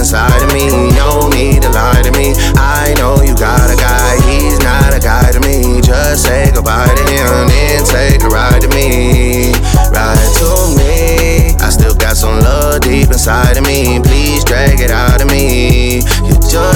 inside of me. No need to lie to me. I know you got a guy, he's not a guy to me. Just say goodbye to him, then take a ride to me. Ride to me. I still got some love deep inside of me. Please drag it out of me. You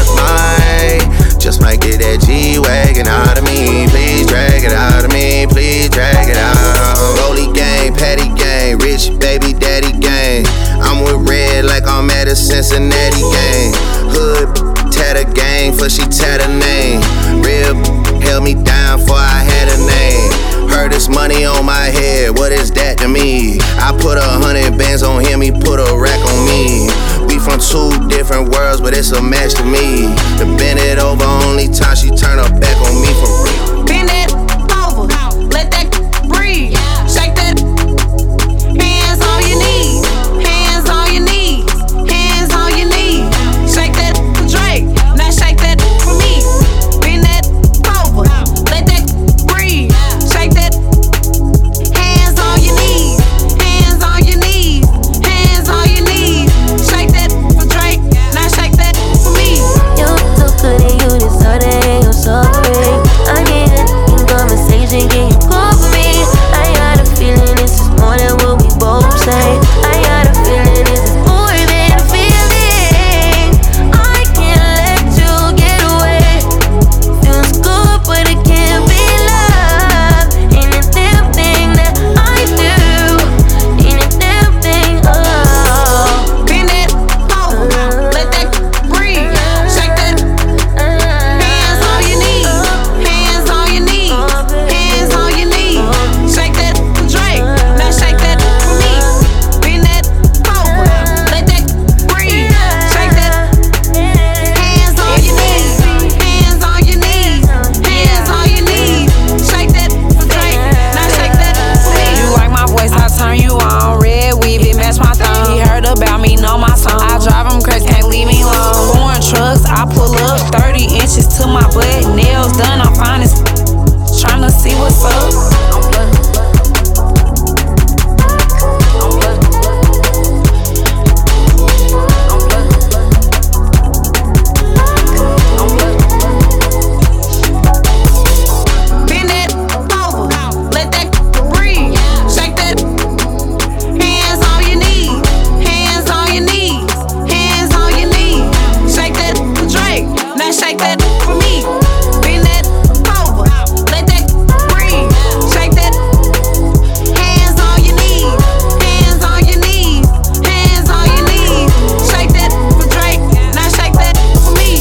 just might get that G-Wagon out of me. Please drag it out of me. Please drag it out. Rolly gang, Patty gang, rich baby daddy gang. I'm with Red like I'm at a Cincinnati gang. Hood tatter gang, for she tat her name. Real held me down for I had a name. Heard this money on my head, what is that to me? I put 100 bands on him, he put a rack on me. We from two different worlds, but it's a match to me. To bend it over, only time she turn her back on me for real. Bend that over, let that breathe. Shake that, hands on your knees, hands on your knees, hands on your knees. Shake that for Drake, now shake that for me. Bend that over, let that breathe. Shake that, hands on your knees, hands on your knees, hands on your knees. Shake that for Drake, now shake that for me. You too good and you deserve it and you're suffering. I need a in conversation, can you call for me? I got a feeling this is more than what we both say. I got a feeling this is more than a feeling. I can't let you get away. Feels good, but it can't be love. Ain't a damn thing that I do. Ain't a damn thing, oh. Bend that over, let that breathe. Shake that, hands on your knees, hands on your knees, hands on your knees. Shake that for Drake, now shake that for me. Bend that over, let that breathe. Shake that, hands on your knees, hands on your knees, hands on your knees. Shake that for Drake, now shake that for me. You like my voice, I turn you on. Red weave, it match my thumb. He heard about me, know my song. I drive him crazy, can't leave me alone. Foreign trucks, I pull up 30 inches to my butt. Nails done, I'm fine as tryna see what's up. Bend that over, let that breathe. Shake that, hands on your knees, hands on your knees, hands on your knees. Shake that for Drake, now shake that for me. Bend that over, let that breathe. Shake that, hands on your knees, hands on your knees, hands on your knees. Shake that for Drake, now shake that for me.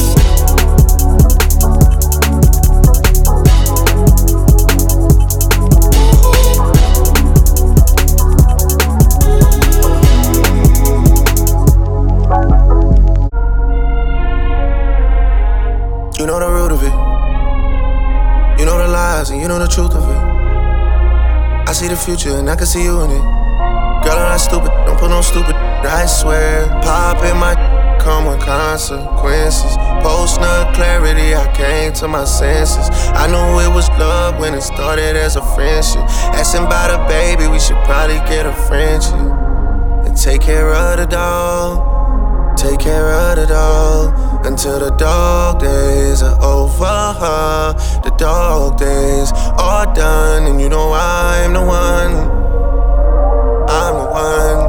You know the root of it. You know the lies and you know the truth of it. I see the future and I can see you in it. Girl, I'm not stupid, don't put no stupid. I swear, pop in my come with consequences. Post no clarity, I came to my senses. I knew it was love when it started as a friendship. Asking about a baby, we should probably get a friendship. And take care of the dog. Take care of the dog until the dog days are over. The dog days are done, and you know I'm the one. I'm the one.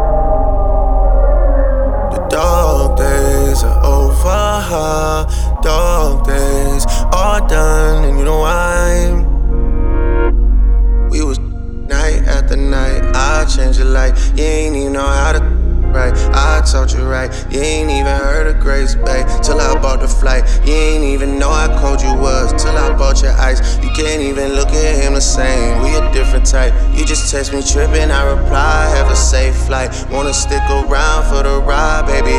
The dog days are over. Dog days are done, and you know I'm. We was night after night. I changed your life. You ain't even know how to. Right, I taught you right. You ain't even heard of Grace Bay till I bought the flight. You ain't even know how cold you was till I bought your ice. You can't even look at him the same. We a different type. You just text me tripping, I reply. Have a safe flight. Wanna stick around for the ride, baby?